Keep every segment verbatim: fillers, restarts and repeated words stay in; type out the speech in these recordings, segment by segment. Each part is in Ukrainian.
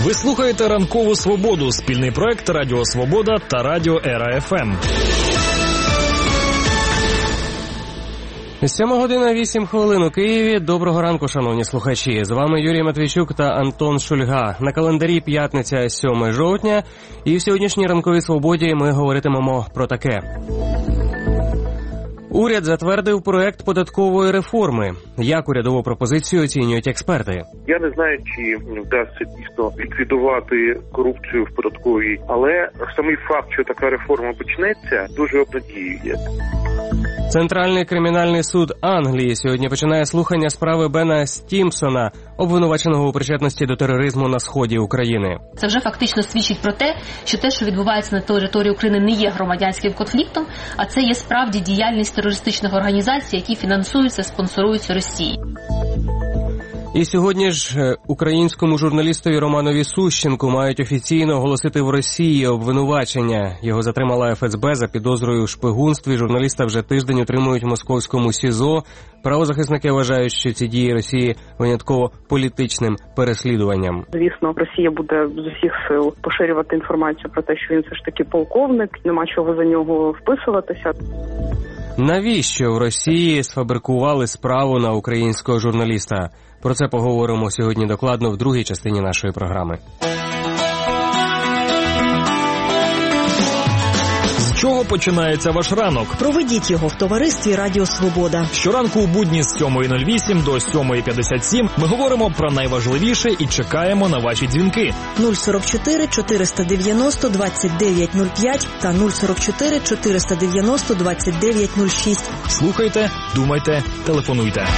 Ви слухаєте «Ранкову Свободу» – спільний проект Радіо Свобода та Радіо Ера Еф Ем. Сьома година вісім хвилин у Києві. Доброго ранку, шановні слухачі. З вами Юрій Матвійчук та Антон Шульга. На календарі п'ятниця, сьоме жовтня. І в сьогоднішній «Ранковій Свободі» ми говоритимемо про таке. Уряд затвердив проект податкової реформи. Як урядову пропозицію оцінюють експерти? Я не знаю, чи вдасться дійсно ліквідувати корупцію в податковій, але самий факт, що така реформа почнеться, дуже обнадіює. Центральний кримінальний суд Англії сьогодні починає слухання справи Бена Стімпсона, обвинуваченого у причетності до тероризму на сході України. Це вже фактично свідчить про те, що те, що відбувається на території України, не є громадянським конфліктом, а це є справді діяльність терористичних організацій, які фінансуються, спонсоруються Росією. І сьогодні ж українському журналістові Романові Сущенку мають офіційно оголосити в Росії обвинувачення. Його затримала Еф Ес Бе за підозрою у шпигунстві. Журналіста вже тиждень утримують в московському СІЗО. Правозахисники вважають, що ці дії Росії винятково політичним переслідуванням. Звісно, Росія буде з усіх сил поширювати інформацію про те, що він все ж таки полковник, нема чого за нього вписуватися. Навіщо в Росії сфабрикували справу на українського журналіста? Про це поговоримо сьогодні докладно в другій частині нашої програми. З чого починається ваш ранок? Проведіть його в товаристві Радіо Свобода. Щоранку у будні з сьомої нуль вісім до сьомої п'ятдесят сім ми говоримо про найважливіше і чекаємо на ваші дзвінки. нуль сорок чотири чотириста дев'яносто двадцять дев'ять нуль п'ять та нуль сорок чотири чотириста дев'яносто двадцять дев'ять нуль шість. Слухайте, думайте, телефонуйте.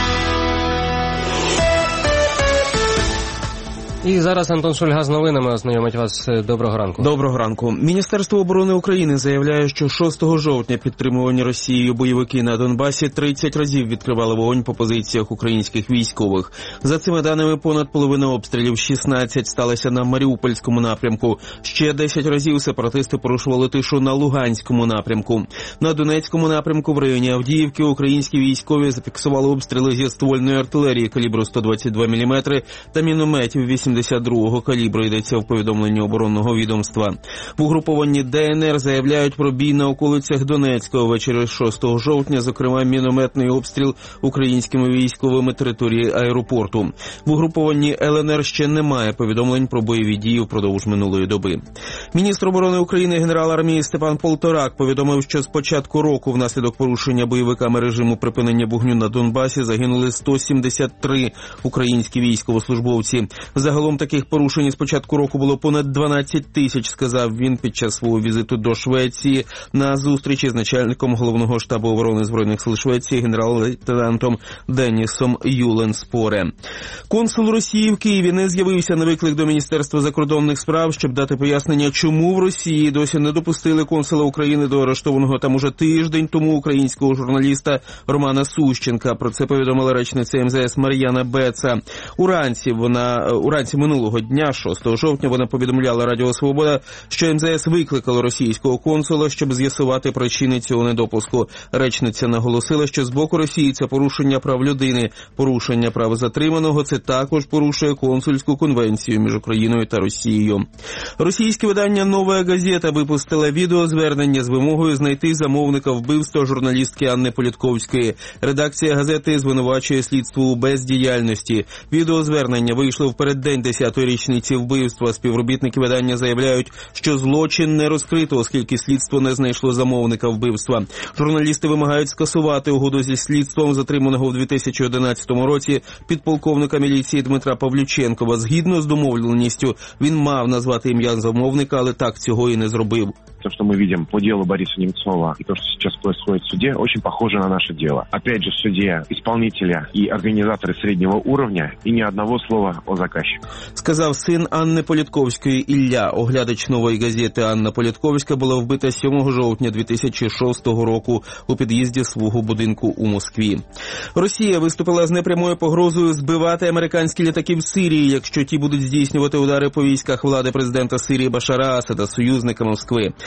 І зараз Антон Шульга з новинами ознайомить вас. Доброго ранку. Доброго ранку. Міністерство оборони України заявляє, що шостого жовтня підтримувані Росією бойовики на Донбасі тридцять разів відкривали вогонь по позиціях українських військових. За цими даними, понад половина обстрілів, шістнадцять, сталося на Маріупольському напрямку. Ще десять разів сепаратисти порушували тишу на Луганському напрямку. На Донецькому напрямку в районі Авдіївки українські військові зафіксували обстріли зі ствольної артилерії калібру сто двадцять два міліметри та мінометів вісімдесят другого калібру, йдеться в повідомленні оборонного відомства. В угрупованні Де Ен Ер заявляють про бій на околицях Донецького ввечері шостого жовтня, зокрема мінометний обстріл українськими військовими території аеропорту. В угрупованні Ел Ен Ер ще немає повідомлень про бойові дії впродовж минулої доби. Міністр оборони України генерал армії Степан Полторак повідомив, що з початку року внаслідок порушення бойовиками режиму припинення вогню на Донбасі загинули сто сімдесят три українські військовослужбовці. Загалом таких порушень з початку року було понад дванадцять тисяч, сказав він під час свого візиту до Швеції на зустрічі з начальником головного штабу оборони Збройних сил Швеції генерал-лейтенантом Денісом Юленспоре. Консул Росії в Києві не з'явився на виклик до Міністерства закордонних справ, щоб дати пояснення, чому в Росії досі не допустили консула України до арештованого там уже тиждень тому українського журналіста Романа Сущенка. Про це повідомила речниця Ем Зе Ес Мар'яна Беца. Уранці вона уранці минулого дня, шостого жовтня, вона повідомляла Радіо Свобода, що Ем Зе Ес викликало російського консула, щоб з'ясувати причини цього недопуску. Речниця наголосила, що з боку Росії це порушення прав людини. Порушення прав затриманого – це також порушує консульську конвенцію між Україною та Росією. Російське видання «Нова газета» випустило відеозвернення з вимогою знайти замовника вбивства журналістки Анни Політковської. Редакція газети звинувачує слідство у бездіяльності. Відеозвернення вийшло в переддень десятої річниці вбивства. Співробітники видання заявляють, що злочин не розкрито, оскільки слідство не знайшло замовника вбивства. Журналісти вимагають скасувати угоду зі слідством затриманого в дві тисячі одинадцятому році підполковника міліції Дмитра Павлюченкова. Згідно з домовленістю, він мав назвати ім'я замовника, але так цього і не зробив. То, что мы видим по делу Бориса Немцова и то, что сейчас происходит в суде, очень похоже на наше дело. Опять же, в суде исполнителя и организаторы среднего уровня и ни одного слова о заказчику. Сказав син Анни Політковської Ілля. Оглядач «Нової газети» Анна Політковська була вбита сьомого жовтня дві тисячі шостого року у під'їзді свого будинку у Москві. Росія виступила з непрямою погрозою збивати американські літаки в Сирії, якщо ті будуть здійснювати удари по військах влади президента Сирії Башара Асада, союзника Москви.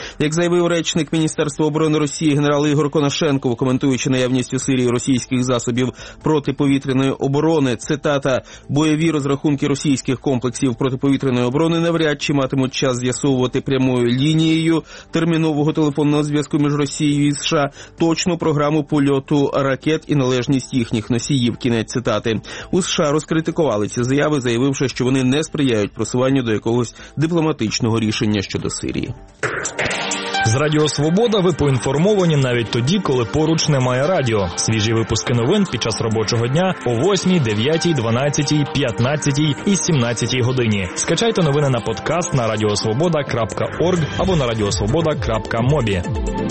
Як заявив речник Міністерства оборони Росії генерал Ігор Конашенков, коментуючи наявність у Сирії російських засобів протиповітряної оборони, цитата, «бойові розрахунки російських комплексів протиповітряної оборони навряд чи матимуть час з'ясовувати прямою лінією термінового телефонного зв'язку між Росією і США точну програму польоту ракет і належність їхніх носіїв». Кінець цитати. У США розкритикували ці заяви, заявивши, що вони не сприяють просуванню до якогось дипломатичного рішення щодо Сирії. З Радіо Свобода ви поінформовані навіть тоді, коли поруч немає радіо. Свіжі випуски новин під час робочого дня о восьмій, дев'ятій, дванадцятій, п'ятнадцятій і сімнадцятій годині. Скачайте новини на подкаст на радіосвобода крапка орг або на радіосвобода крапка мобі.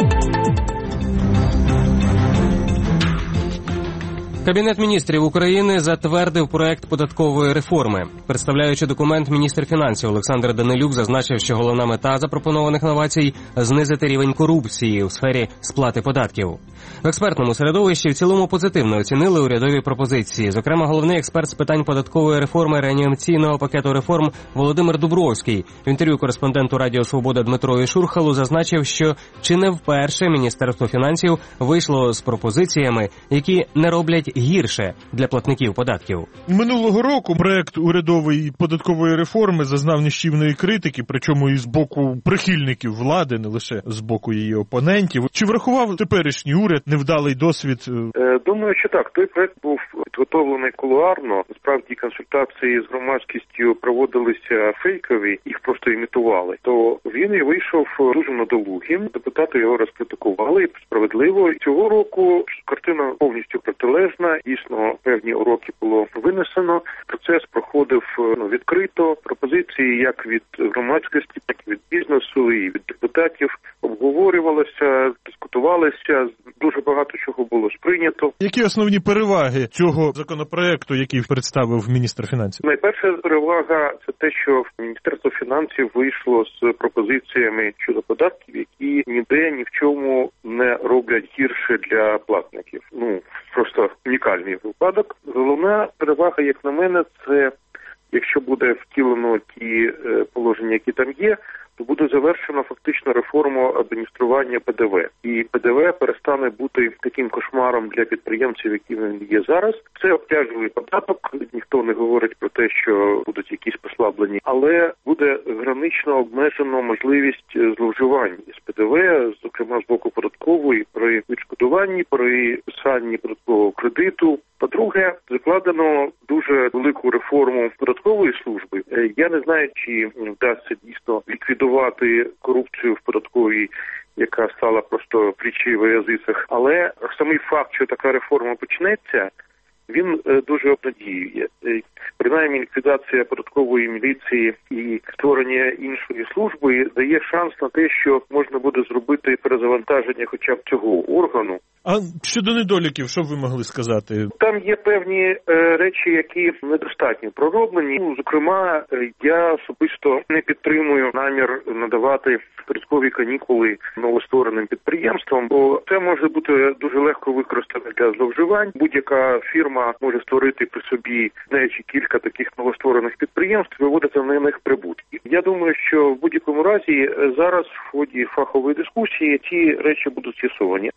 Кабінет міністрів України затвердив проект податкової реформи. Представляючи документ, міністр фінансів Олександр Данилюк зазначив, що головна мета запропонованих новацій – знизити рівень корупції у сфері сплати податків. В експертному середовищі в цілому позитивно оцінили урядові пропозиції. Зокрема, головний експерт з питань податкової реформи реанімаційного пакету реформ Володимир Дубровський в інтерв'ю кореспонденту Радіо Свобода Дмитрові Шурхалу зазначив, що чи не вперше Міністерство фінансів вийшло з пропозиціями, які не роблять гірше для платників податків. Минулого року проект урядової податкової реформи зазнав нищівної критики, причому і з боку прихильників влади, не лише з боку її опонентів. Чи врахував теперішній уряд невдалий досвід? Думаю, що так. Той проект був підготовлений кулуарно. Насправді консультації з громадськістю проводилися фейкові, їх просто імітували. То він і вийшов дуже надолугим. Депутати його розкритикували і справедливо. Цього року картина повністю протилежна. Дійсно, певні уроки було винесено. Процес проходив ну, відкрито. Пропозиції як від громадськості, так і від бізнесу, і від депутатів обговорювалися, дискутувалися. Дуже багато чого було сприйнято. Які основні переваги цього законопроекту, який представив міністр фінансів? Найперша перевага – це те, що Міністерство фінансів вийшло з пропозиціями щодо податків, які ніде ні в чому не роблять гірше для платників. Ну, просто унікальний випадок. Головна перевага, як на мене, це якщо буде втілено ті е, положення, які там є, то буде завершено фактично реформу адміністрування Пе Де Ве. І Пе Де Ве перестане бути таким кошмаром для підприємців, яким він є зараз. Це обтяжливий податок, ніхто не говорить про те, що будуть якісь послаблені, але буде гранично обмежено можливість зловживань з Пе Де Ве, зокрема з боку податкової, при відшкодуванні, при писанні податкового кредиту. По-друге, закладено дуже велику реформу податкової служби. Я не знаю, чи вдасться дійсно ліквідувати корупцію в податковій, яка стала просто притчею во язицях. Але самий факт, що така реформа почнеться, він дуже обнадіює. Принаймні, ліквідація податкової міліції і створення іншої служби дає шанс на те, що можна буде зробити перезавантаження хоча б цього органу. А щодо недоліків, що б ви могли сказати? Там є певні е, речі, які недостатньо пророблені. Ну, зокрема, я особисто не підтримую намір надавати податкові канікули новоствореним підприємствам, бо це може бути дуже легко використано для зловживань. Будь-яка фірма може створити при собі, знаючи кілька таких новостворених підприємств, виводити на них прибутки. Я думаю, що в будь-якому разі зараз в ході фахової дискусії ці речі будуть з'ясовані.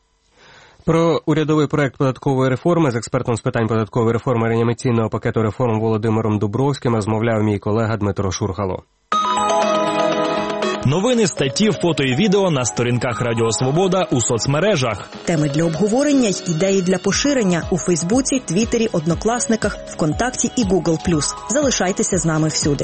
Про урядовий проект податкової реформи з експертом з питань податкової реформи реанімаційного пакету реформ Володимиром Дубровським розмовляв мій колега Дмитро Шурхало. Новини, статті, фото і відео на сторінках Радіо Свобода у соцмережах. Теми для обговорення й ідеї для поширення у Фейсбуці, Твіттері, Однокласниках, ВКонтакті і Гугл плюс. Залишайтеся з нами всюди.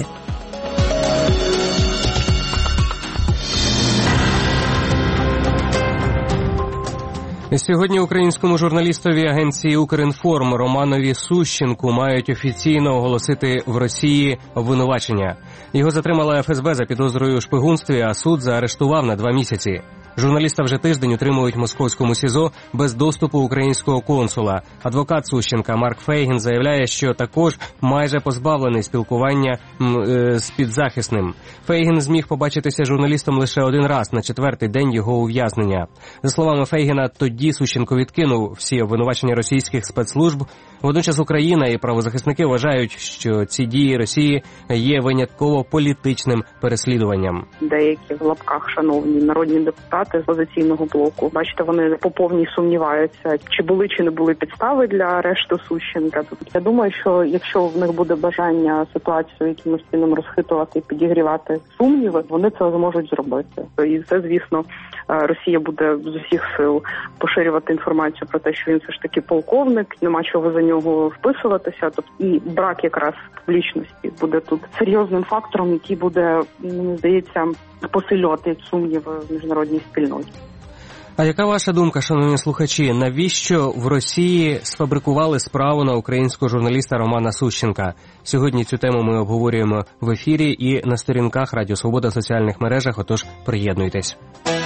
Сьогодні українському журналістові агенції «Укрінформ» Романові Сущенку мають офіційно оголосити в Росії обвинувачення. Його затримала Еф Ес Бе за підозрою у шпигунстві, а суд заарештував на два місяці. Журналіста вже тиждень утримують в московському СІЗО без доступу українського консула. Адвокат Сущенка Марк Фейгін заявляє, що також майже позбавлений спілкування е, з підзахисним. Фейгін зміг побачитися журналістом лише один раз на четвертий день його ув'язнення. За словами Фейгіна, тоді Сущенко відкинув всі обвинувачення російських спецслужб. Водночас Україна і правозахисники вважають, що ці дії Росії є винятково політичним переслідуванням. Деякі в лапках шановні народні депутати з опозиційного блоку, бачите, вони по повній сумніваються, чи були чи не були підстави для арешту Сущенка. Тобто я думаю, що якщо в них буде бажання ситуацію якимось чином розхитувати, підігрівати сумніви, вони це зможуть зробити. І це, звісно, Росія буде з усіх сил поширювати інформацію про те, що він все ж таки полковник, нема чого за нього вписуватися. Тобто і брак якраз публічності буде тут серйозним фактором, який буде, мені здається, посилювати сумніви в міжнародній спільноті. А яка ваша думка, шановні слухачі, навіщо в Росії сфабрикували справу на українського журналіста Романа Сущенка? Сьогодні цю тему ми обговорюємо в ефірі і на сторінках Радіо Свобода в соціальних мережах, отож приєднуйтесь.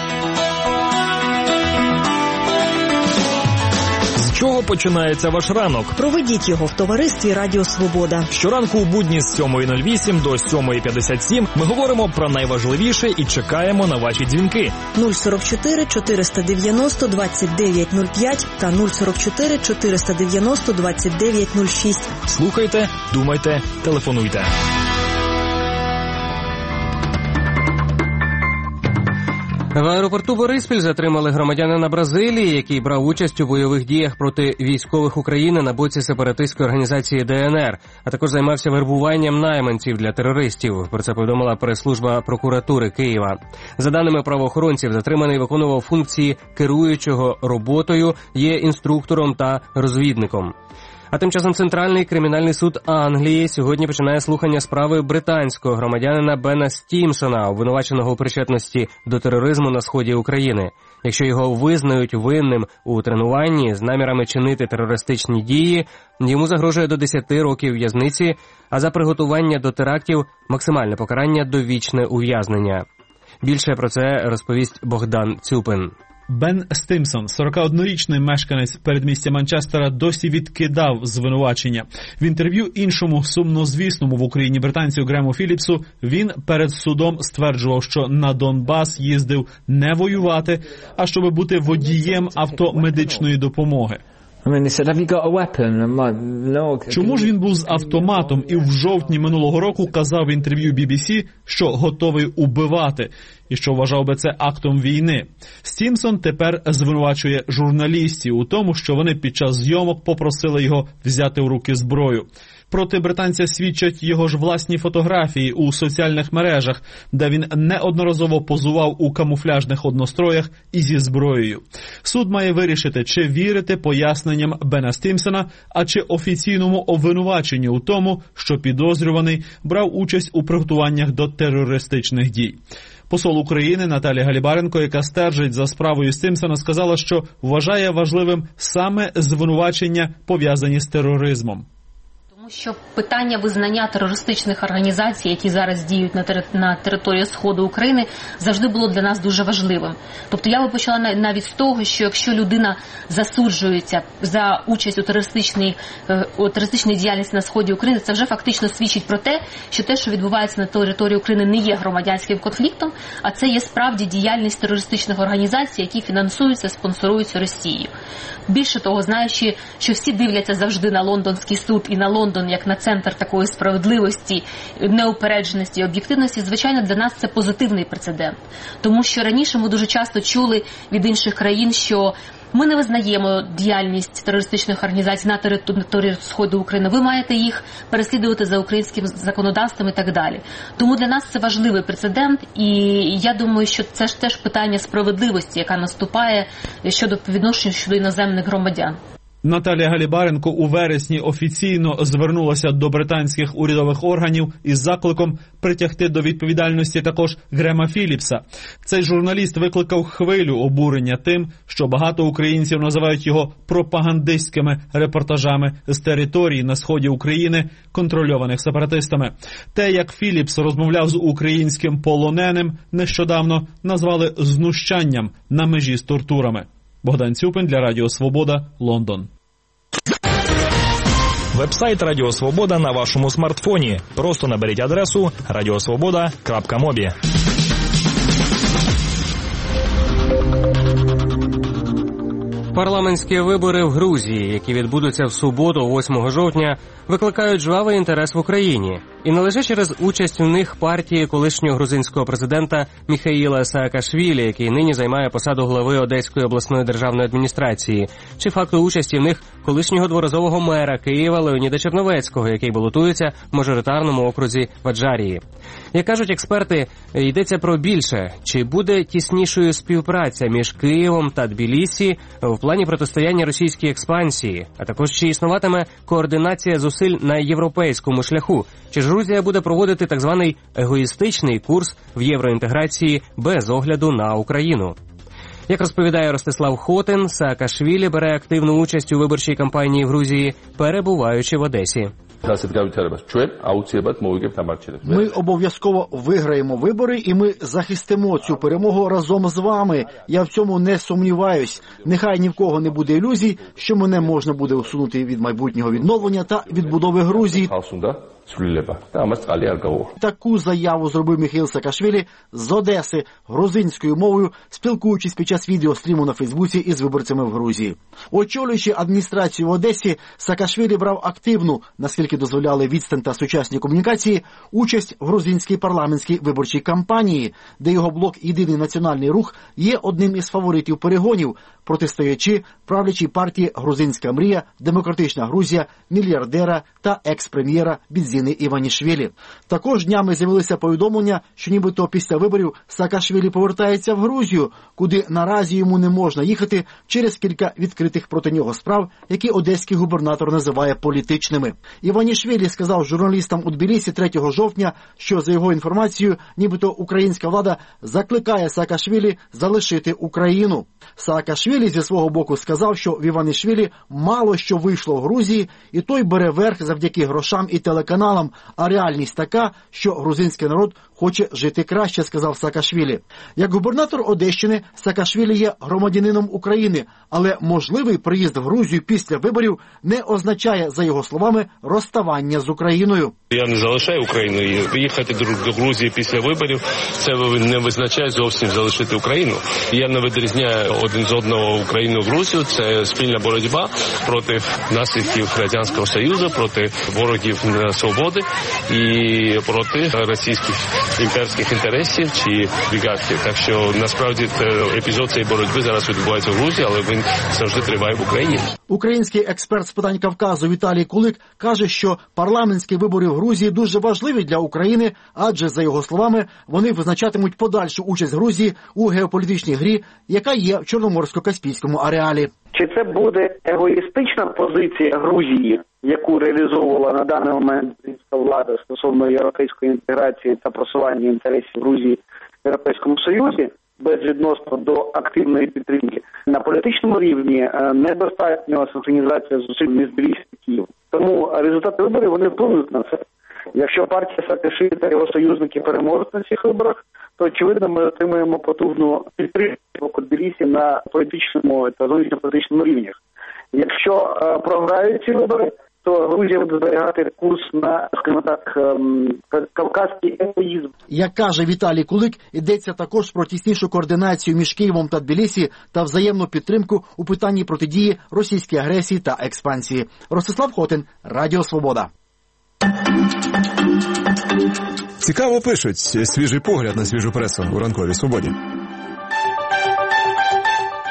З чого починається ваш ранок? Проведіть його в товаристві Радіо Свобода. Щоранку у будні з сьомої нуль вісім до сьомої п'ятдесят сім ми говоримо про найважливіше і чекаємо на ваші дзвінки. нуль сорок чотири чотириста дев'яносто двадцять дев'ять нуль п'ять та нуль сорок чотири чотириста дев'яносто двадцять дев'ять нуль шість. Слухайте, думайте, телефонуйте. В аеропорту Бориспіль затримали громадянина Бразилії, який брав участь у бойових діях проти військових України на боці сепаратистської організації Де Ен Ер, а також займався вербуванням найманців для терористів. Про це повідомила прес-служба прокуратури Києва. За даними правоохоронців, затриманий виконував функції керуючого роботою, є інструктором та розвідником. А тим часом Центральний кримінальний суд Англії сьогодні починає слухання справи британського громадянина Бена Стімсона, обвинуваченого у причетності до тероризму на сході України. Якщо його визнають винним у тренуванні з намірами чинити терористичні дії, йому загрожує до десяти років в'язниці, а за приготування до терактів максимальне покарання – довічне ув'язнення. Більше про це розповість Богдан Цюпин. Бен Стімсон, сорокаоднорічний мешканець передмістя Манчестера, досі відкидав звинувачення. В інтерв'ю іншому сумнозвісному в Україні британцю Грему Філіпсу він перед судом стверджував, що на Донбас їздив не воювати, а щоб бути водієм авто медичної допомоги. Чому ж він був з автоматом і в жовтні минулого року казав в інтерв'ю бі бі сі, що готовий убивати, і що вважав би це актом війни? Стімсон тепер звинувачує журналістів у тому, що вони під час зйомок попросили його взяти в руки зброю. Проти британця свідчать його ж власні фотографії у соціальних мережах, де він неодноразово позував у камуфляжних одностроях і зі зброєю. Суд має вирішити, чи вірити поясненням Бена Стімсона, а чи офіційному обвинуваченню у тому, що підозрюваний брав участь у приготуваннях до терористичних дій. Посол України Наталія Галібаренко, яка стежить за справою Стімсона, сказала, що вважає важливим саме звинувачення, пов'язані з тероризмом. Що питання визнання терористичних організацій, які зараз діють на, тери... на території Сходу України, завжди було для нас дуже важливим. Тобто я би почала навіть з того, що якщо людина засуджується за участь у терористичній, у терористичній діяльності на Сході України, це вже фактично свідчить про те, що те, що відбувається на території України, не є громадянським конфліктом, а це є справді діяльність терористичних організацій, які фінансуються, спонсоруються Росією. Більше того, знаючи, що всі дивляться завжди на Лондонський суд і на Лондон як на центр такої справедливості, неупередженості і об'єктивності, звичайно, для нас це позитивний прецедент. Тому що раніше ми дуже часто чули від інших країн, що ми не визнаємо діяльність терористичних організацій на території Сходу України. Ви маєте їх переслідувати за українським законодавством і так далі. Тому для нас це важливий прецедент, і я думаю, що це ж теж питання справедливості, яка наступає щодо відношення щодо іноземних громадян. Наталія Галібаренко у вересні офіційно звернулася до британських урядових органів із закликом притягти до відповідальності також Грема Філіпса. Цей журналіст викликав хвилю обурення тим, що багато українців називають його пропагандистськими репортажами з територій на сході України, контрольованих сепаратистами. Те, як Філіпс розмовляв з українським полоненим, нещодавно назвали знущанням на межі з тортурами. Богдан Цюпин для Радіо Свобода, Лондон. Вебсайт Радіо Свобода на вашому смартфоні. Просто наберіть адресу радіосвобода крапка мобі. Парламентські вибори в Грузії, які відбудуться в суботу, восьмого жовтня, викликають жвавий інтерес в Україні. І не лише через участь у них партії колишнього грузинського президента Міхаїла Саакашвілі, який нині займає посаду глави Одеської обласної державної адміністрації, чи факту участі в них колишнього дворазового мера Києва Леоніда Черновецького, який балотується в мажоритарному окрузі в Аджарії. Як кажуть експерти, йдеться про більше. Чи буде тіснішою співпраця між Києвом та Тбілісі в плані протистояння російській експансії, а також чи існуватиме координація зусиль на європейському шляху? Чи ж Грузія буде проводити так званий егоїстичний курс в євроінтеграції без огляду на Україну? Як розповідає Ростислав Хотин, Саакашвілі бере активну участь у виборчій кампанії в Грузії, перебуваючи в Одесі. Ми обов'язково виграємо вибори, і ми захистимо цю перемогу разом з вами. Я в цьому не сумніваюсь. Нехай ні в кого не буде ілюзій, що мене можна буде усунути від майбутнього відновлення та відбудови Грузії. Таку заяву зробив Міхаїл Саакашвілі з Одеси грузинською мовою, спілкуючись під час відеостріму на Фейсбуці із виборцями в Грузії. Очолюючи адміністрацію в Одесі, Саакашвілі брав активну, наскільки дозволяли відстань та сучасні комунікації, участь в грузинській парламентській виборчій кампанії, де його блок «Єдиний національний рух» є одним із фаворитів перегонів, протистоячи правлячій партії «Грузинська мрія», «Демократична Грузія», мільярдера та екс-прем'єра Бідзіни Іванішвілі. Також днями з'явилися повідомлення, що нібито після виборів Саакашвілі повертається в Грузію, куди наразі йому не можна їхати через кілька відкритих проти нього справ, які одеський губернатор називає політичними. Іванішвілі сказав журналістам у Тбілісі третього жовтня, що, за його інформацією, нібито українська влада закликає Саакашвілі залишити Україну. Саакашвілі зі свого боку сказав, що в Іванішвілі мало що вийшло в Грузії, і той бере верх завдяки грошам і телеканалам, а реальність така, що грузинський народ хоче жити краще, сказав Саакашвілі. Як губернатор Одещини, Саакашвілі є громадянином України, але можливий приїзд в Грузію після виборів не означає, за його словами, розставання з Україною. Я не залишаю Україну, і приїхати до Грузії після виборів, це не визначає зовсім залишити Україну. Я не відрізняю один з одного Україну, Грузію, це спільна боротьба проти наслідків Радянського Союзу, проти ворогів свободи і проти російських імперських інтересів чи бігатів. Так що, насправді, епізод цієї боротьби зараз відбувається в Грузії, але він завжди триває в Україні. Український експерт з питань Кавказу Віталій Кулик каже, що парламентські вибори в Грузії дуже важливі для України, адже, за його словами, вони визначатимуть подальшу участь Грузії у геополітичній грі, яка є в Чорноморсько-Каспійському ареалі. Чи це буде егоїстична позиція Грузії, яку реалізовувала на даний момент влада стосовно європейської інтеграції та просування інтересів Грузії в Європейському Союзі, безвідносно до активної підтримки? На політичному рівні недостатньо синхронізація зусиль між Тбілісі і Києвом. Тому результати виборів вони вплинуть на це. Якщо партія Саакашвілі та його союзники переможуть на цих виборах, то, очевидно, ми отримаємо потужну підтримку Тбілісі на політичному та зовнішньополітичному рівнях. Якщо е, програють ці вибори, то Грузія буде зберігати курс на, скажімо так, е, кавказький егоїзм. Як каже Віталій Кулик, йдеться також про тіснішу координацію між Києвом та Тбілісі та взаємну підтримку у питанні протидії російській агресії та експансії. Ростислав Хотин, Радіо Свобода. Цікаво пишуть. Свіжий погляд на свіжу пресу у ранковій свободі.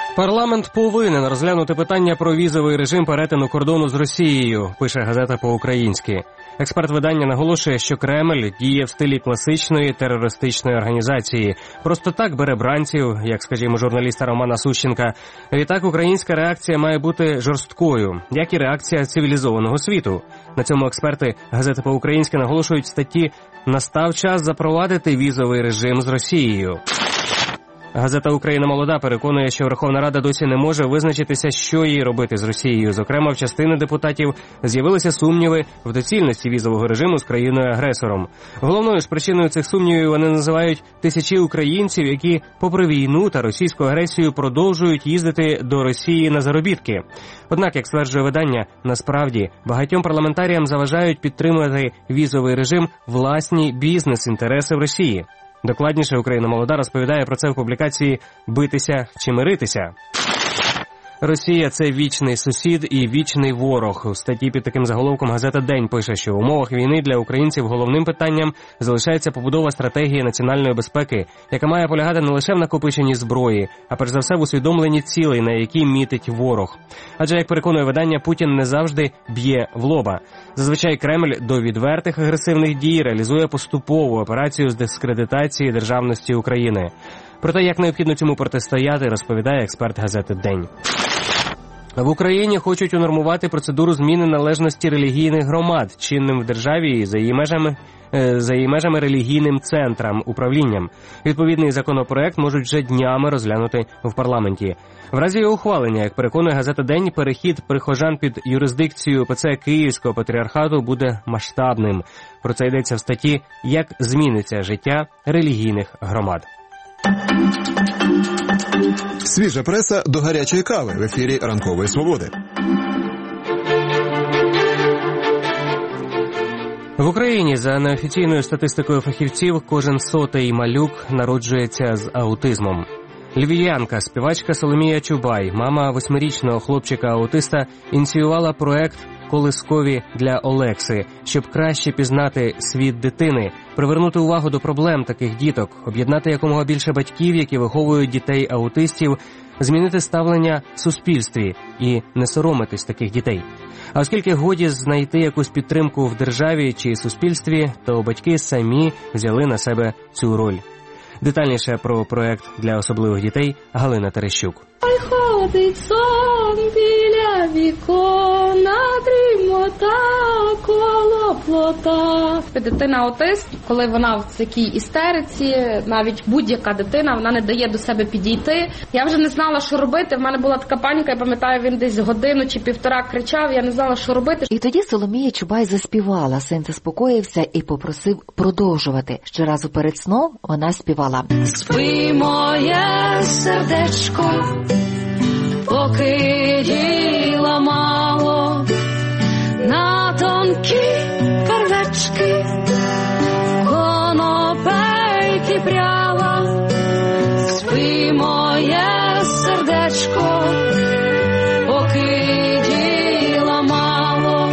Парламент повинен розглянути питання про візовий режим перетину кордону з Росією, пише газета по-українськи. Експерт видання наголошує, що Кремль діє в стилі класичної терористичної організації. Просто так бере бранців, як, скажімо, журналіста Романа Сущенка. Відтак українська реакція має бути жорсткою, як і реакція цивілізованого світу. На цьому експерти газети по-українськи наголошують в статті «Настав час запровадити візовий режим з Росією». Газета «Україна молода» переконує, що Верховна Рада досі не може визначитися, що їй робити з Росією. Зокрема, в частини депутатів з'явилися сумніви в доцільності візового режиму з країною-агресором. Головною ж причиною цих сумнівів вони називають тисячі українців, які, попри війну та російську агресію, продовжують їздити до Росії на заробітки. Однак, як стверджує видання, насправді багатьом парламентаріям заважають підтримувати візовий режим власні бізнес-інтереси в Росії. Докладніше «Україна молода» розповідає про це в публікації «Битися чи миритися». Росія – це вічний сусід і вічний ворог. У статті під таким заголовком газета «День» пише, що в умовах війни для українців головним питанням залишається побудова стратегії національної безпеки, яка має полягати не лише в накопиченні зброї, а перш за все в усвідомленні цілей, на які мітить ворог. Адже, як переконує видання, Путін не завжди б'є в лоба. Зазвичай Кремль до відвертих агресивних дій реалізує поступову операцію з дискредитації державності України. Про те, як необхідно цьому протистояти, розповідає експерт газети «День». В Україні хочуть унормувати процедуру зміни належності релігійних громад чинним в державі і за її межами, за її межами релігійним центрам, управлінням. Відповідний законопроект можуть вже днями розглянути в парламенті. В разі його ухвалення, як переконує газета «День», перехід прихожан під юрисдикцію ПЦ Київського патріархату буде масштабним. Про це йдеться в статті «Як зміниться життя релігійних громад». Свіжа преса до гарячої кави в ефірі «Ранкової свободи». В Україні, за неофіційною статистикою фахівців, кожен сотий малюк народжується з аутизмом. Львів'янка, співачка Соломія Чубай, мама восьмирічного хлопчика-аутиста, ініціювала проект «Колискові для Олекси», щоб краще пізнати світ дитини, привернути увагу до проблем таких діток, об'єднати якомога більше батьків, які виховують дітей-аутистів, змінити ставлення в суспільстві і не соромитись таких дітей. А оскільки годі знайти якусь підтримку в державі чи суспільстві, то батьки самі взяли на себе цю роль. Детальніше про проект для особливих дітей Галина Терещук. Ой, ходить сон біля вікона, дрімота коло плота. Дитина-аутист, коли вона в такій істериці, навіть будь-яка дитина, вона не дає до себе підійти. Я вже не знала, що робити. В мене була така паніка, я пам'ятаю, він десь годину чи півтора кричав, я не знала, що робити. І тоді Соломія Чубай заспівала, син заспокоївся і попросив продовжувати. Щоразу перед сном вона співала: «Спи, моє сердечко, поки діла мало, на тонкі первечки конопельки пряла. Спи, моє сердечко, поки діла мало».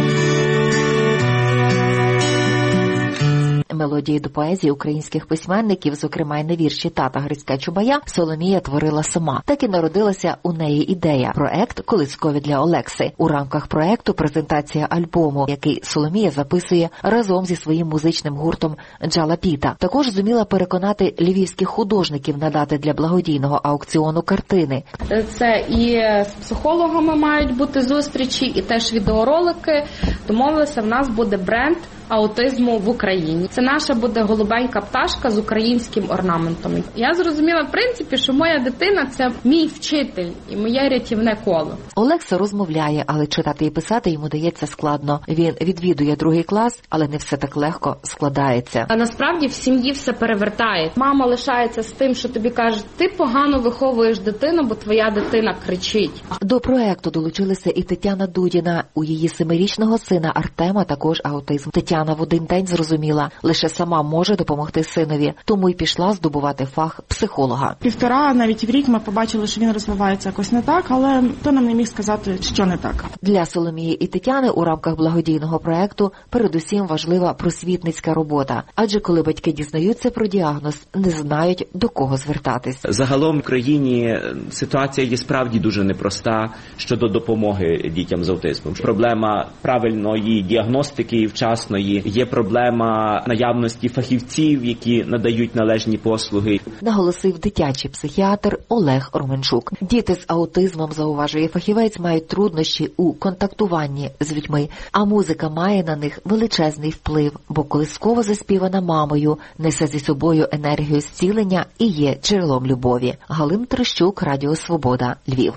Мелодії до поезії українських письменників, зокрема й на вірші тата Грицька Чубая, Соломія творила сама. Так і народилася у неї ідея – проект «Колискові для Олекси». У рамках проекту презентація альбому, який Соломія записує разом зі своїм музичним гуртом «Джала Піта». Також зуміла переконати львівських художників надати для благодійного аукціону картини. Це і з психологами мають бути зустрічі, і теж відеоролики. Домовилися, в нас буде бренд аутизму в Україні. Це наша буде голубенька пташка з українським орнаментом. Я зрозуміла, в принципі, що моя дитина – це мій вчитель і моє рятівне коло. Олекса розмовляє, але читати і писати йому дається складно. Він відвідує другий клас, але не все так легко складається. А насправді в сім'ї все перевертає. Мама лишається з тим, що тобі каже: ти погано виховуєш дитину, бо твоя дитина кричить. До проекту долучилася і Тетяна Дудіна. У її семирічного сина Артема також аутизм. Тетяна Тетяна в один день зрозуміла, лише сама може допомогти синові, тому й пішла здобувати фах психолога. Півтора, навіть в рік ми побачили, що він розвивається якось не так, але хто нам не міг сказати, що не так. Для Соломії і Тетяни у рамках благодійного проекту передусім важлива просвітницька робота, адже коли батьки дізнаються про діагноз, не знають, до кого звертатись. Загалом в країні ситуація є справді дуже непроста щодо допомоги дітям з аутизмом. Проблема правильної діагностики вчасної, є проблема наявності фахівців, які надають належні послуги. Наголосив дитячий психіатр Олег Роменчук. Діти з аутизмом, зауважує фахівець, мають труднощі у контактуванні з людьми, а музика має на них величезний вплив, бо колисково заспівана мамою несе зі собою енергію зцілення і є джерелом любові. Галина Трещук, Радіо Свобода, Львів.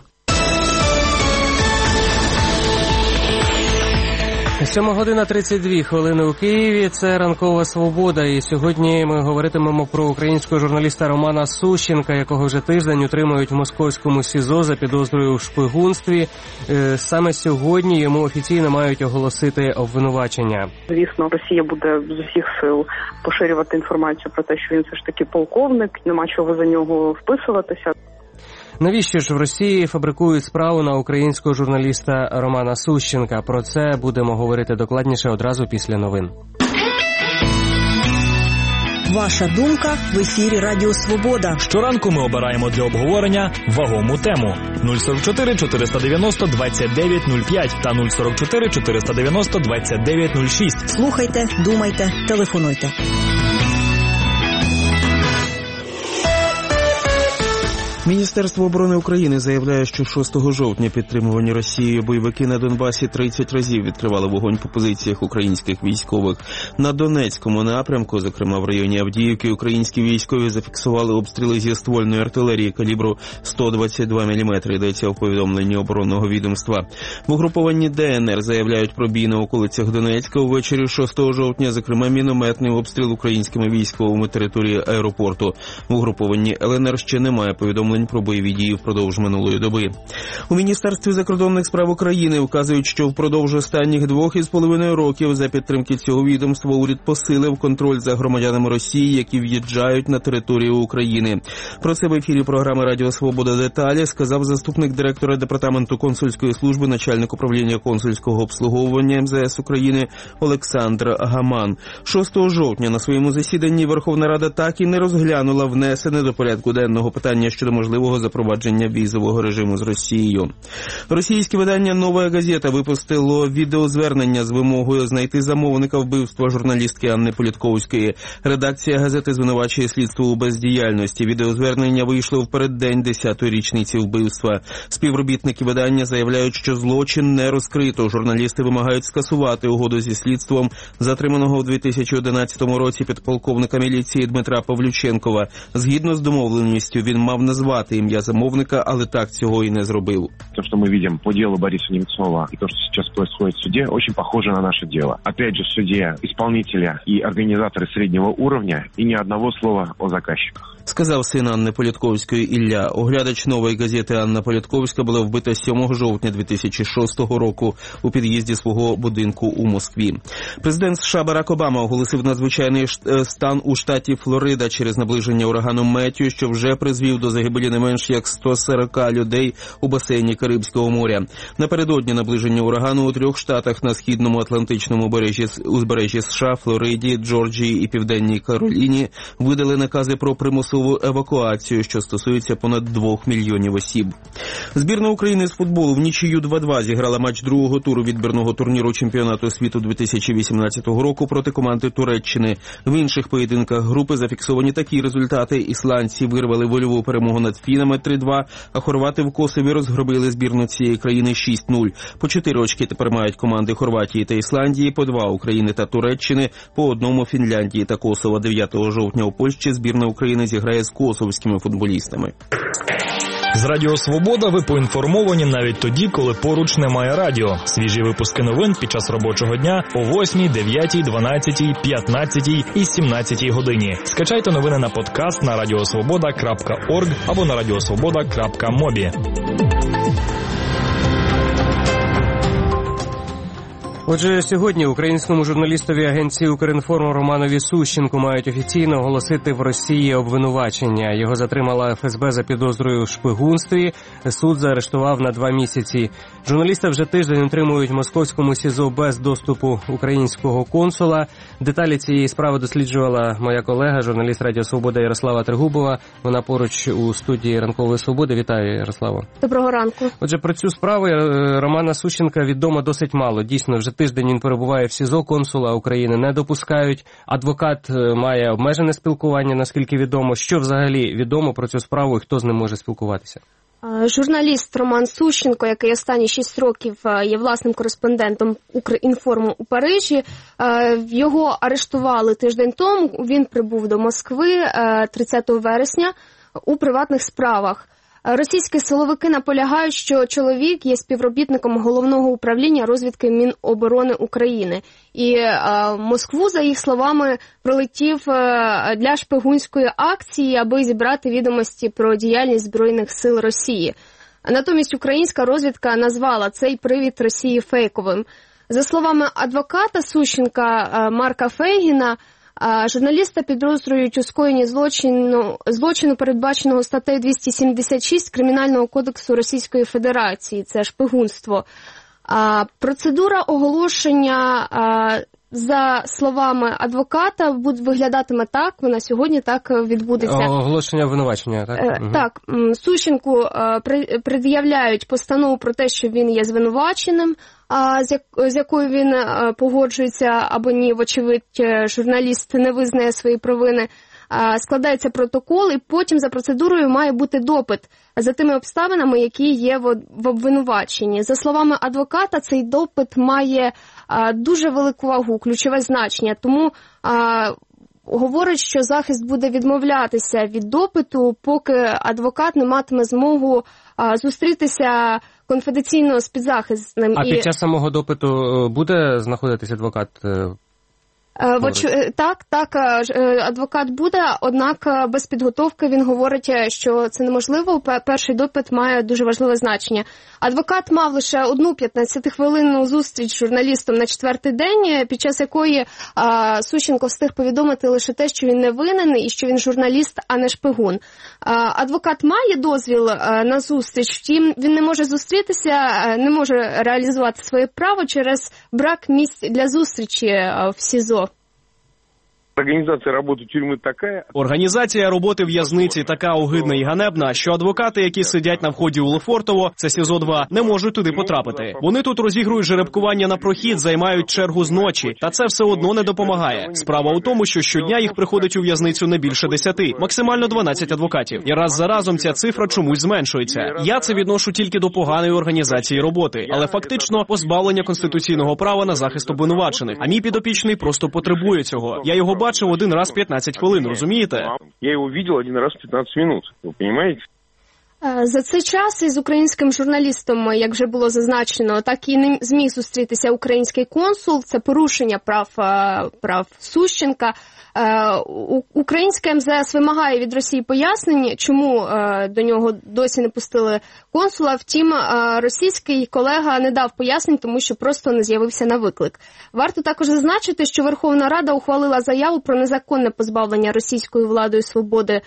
сьома година тридцять дві хвилини у Києві. Це «Ранкова Свобода». І сьогодні ми говоритимемо про українського журналіста Романа Сущенка, якого вже тиждень утримують в московському СІЗО за підозрою у шпигунстві. Саме сьогодні йому офіційно мають оголосити обвинувачення. Звісно, Росія буде з усіх сил поширювати інформацію про те, що він все ж таки полковник, нема чого за нього вписуватися. Навіщо ж в Росії фабрикують справу на українського журналіста Романа Сущенка? Про це будемо говорити докладніше одразу після новин. Ваша думка в ефірі Радіо Свобода. Щоранку ми обираємо для обговорення вагому тему. нуль сорок чотири чотириста дев'яносто двадцять дев'ять нуль п'ять та нуль сорок чотири чотириста дев'яносто двадцять дев'ять нуль шість. Слухайте, думайте, телефонуйте. Міністерство оборони України заявляє, що шостого жовтня підтримувані Росією бойовики на Донбасі тридцять разів відкривали вогонь по позиціях українських військових. На Донецькому напрямку, зокрема в районі Авдіївки, українські військові зафіксували обстріли зі ствольної артилерії калібру сто двадцять два міліметри, йдеться в повідомленні оборонного відомства. В угрупованні ДНР заявляють про бій на околицях Донецька. Увечері шостого жовтня, зокрема, мінометний обстріл українськими військовими території аеропорту. В угрупованні ЛНР ще немає повідомлень про бойові дії впродовж минулої доби. У Міністерстві закордонних справ України вказують, що впродовж останніх двох із половиною років за підтримки цього відомства уряд посилив контроль за громадянами Росії, які в'їжджають на територію України. Про це в ефірі програми «Радіо Свобода» деталі сказав заступник директора Департаменту консульської служби, начальник управління консульського обслуговування ем зет ес України Олександр Гаман. шостого жовтня на своєму засіданні Верховна Рада так і не розглянула внесене до порядку денного питання щодо можливого запровадження візового режиму з Росією. Російське видання «Нова газета» випустило відеозвернення з вимогою знайти замовника вбивства журналістки Анни Політковської. Редакція газети звинувачує слідство у бездіяльності. Відеозвернення вийшло в переддень десятої річниці вбивства. Співробітники видання заявляють, що злочин не розкрито. Журналісти вимагають скасувати угоду зі слідством затриманого у дві тисячі одинадцятому році підполковника міліції Дмитра Павлюченкова. Згідно з домовленістю, він мав назвати ім'я замовника, але так цього і не зробив. То, что мы видим по делу Бориса Немцова и то, что сейчас происходит в суде, очень похоже на наше дело. Опять же, в суде исполнителя и организаторы среднего уровня и ни одного слова о заказчиках. Сказав син Анни Політковської Ілля. Оглядач «Нової газети» Анна Політковська була вбита сьомого жовтня дві тисячі шостого року у під'їзді свого будинку у Москві. Президент США Барак Обама оголосив надзвичайний стан у штаті Флорида через наближення урагану Меттью, що вже призвів до загибелі не менш як сто сорок людей у басейні Карибського моря. Напередодні наближення урагану у трьох штатах на східному Атлантичному узбережжі, узбережжі США, Флориді, Джорджії і Південній Кароліні видали накази про примусову евакуацію, що стосується понад двох мільйонів осіб. Збірна України з футболу в нічию два-два зіграла матч другого туру відбірного турніру чемпіонату світу дві тисячі вісімнадцятого року проти команди Туреччини. В інших поєдинках групи зафіксовані такі результати. Ісландці вирвали вольову перемогу над фінами три-два, а хорвати в Косові розгромили збірну цієї країни шість нуль. По чотири очки тепер мають команди Хорватії та Ісландії, по два України та Туреччини, по одному Фінляндії та Косова. дев'ятого жовтня у Польщі збірна України зіграє з косовськими футболістами. З Радіо Свобода ви поінформовані навіть тоді, коли поруч немає радіо. Свіжі випуски новин під час робочого дня о восьмій, дев'ятій, дванадцятій, п'ятнадцятій і сімнадцятій годині. Скачайте новини на подкаст на радіосвобода крапка орг або на радіосвобода крапка мобі. Отже, сьогодні українському журналістові агенції «Укрінформ» Романові Сущенку мають офіційно оголосити в Росії обвинувачення. Його затримала еф ес бе за підозрою в шпигунстві. Суд заарештував на два місяці. Журналіста вже тиждень утримують в московському СІЗО без доступу українського консула. Деталі цієї справи досліджувала моя колега, журналіст Радіо Свобода Ярослава Трегубова. Вона поруч у студії «Ранкової свободи». Вітаю, Ярославо. Доброго ранку. Отже, про цю справу Романа Сущенка відомо досить мало. Дійсно, вже тиждень він перебуває в СІЗО, консула України не допускають. Адвокат має обмежене спілкування, наскільки відомо. Що взагалі відомо про цю справу і хто з ним може спілкуватися? Журналіст Роман Сущенко, який останні шість років є власним кореспондентом «Укрінформу» у Парижі, його арештували тиждень тому. Він прибув до Москви тридцятого вересня у приватних справах. Російські силовики наполягають, що чоловік є співробітником Головного управління розвідки Міноборони України. І е, Москву, за їх словами, прилетів е, для шпигунської акції, аби зібрати відомості про діяльність Збройних сил Росії. Натомість українська розвідка назвала цей привід Росії фейковим. За словами адвоката Сущенка е, Марка Фейгіна, журналіста підозрюють у скоєнні злочину, злочину, передбаченого статтею двісті сімдесят шість Кримінального кодексу Російської Федерації, це шпигунство. А, процедура оголошення, а, за словами адвоката, буде виглядатиме так, вона сьогодні так відбудеться. Оголошення обвинувачення, так? Е, угу. Так, Сущенку пред'являють постанову про те, що він є звинуваченим, з якою він погоджується або ні, вочевидь, журналіст не визнає свої провини. Складається протокол, і потім за процедурою має бути допит за тими обставинами, які є в обвинуваченні. За словами адвоката, цей допит має дуже велику вагу, ключове значення. Тому говорить, що захист буде відмовлятися від допиту, поки адвокат не матиме змогу зустрітися конфіденційно з підзахисним. А під час самого допиту буде знаходитись адвокат? Воч... Так, так, адвокат буде, однак без підготовки він говорить, що це неможливо. Перший допит має дуже важливе значення. Адвокат мав лише одну п'ятнадцятихвилинну зустріч з журналістом на четвертий день, під час якої а, Сущенко встиг повідомити лише те, що він не винен і що він журналіст, а не шпигун. А, адвокат має дозвіл а, на зустріч, втім він не може зустрітися, а, не може реалізувати своє право через брак місць для зустрічі а, в СІЗО. Організація роботи тюрми така. Організація роботи в'язниці така огидна і ганебна, що адвокати, які сидять на вході у Лефортово, це СІЗО два, не можуть туди потрапити. Вони тут розігрують жеребкування на прохід, займають чергу з ночі, та це все одно не допомагає. Справа у тому, що щодня їх приходить у в'язницю не більше десяти, максимально дванадцять адвокатів. І раз за разом ця цифра чомусь зменшується. Я це відношу тільки до поганої організації роботи, але фактично позбавлення конституційного права на захист обвинувачених. А мій підопічний просто потребує цього. Я його бачив один раз п'ятнадцять хвилин, розумієте? Я його бачив один раз п'ятнадцять хвилин, ви розумієте? За цей час із українським журналістом, як вже було зазначено, так і не зміг зустрітися український консул. Це порушення прав, прав Сущенка. Українське ем зе ес вимагає від Росії пояснень, чому до нього досі не пустили консула. Втім, російський колега не дав пояснень, тому що просто не з'явився на виклик. Варто також зазначити, що Верховна Рада ухвалила заяву про незаконне позбавлення російською владою свободи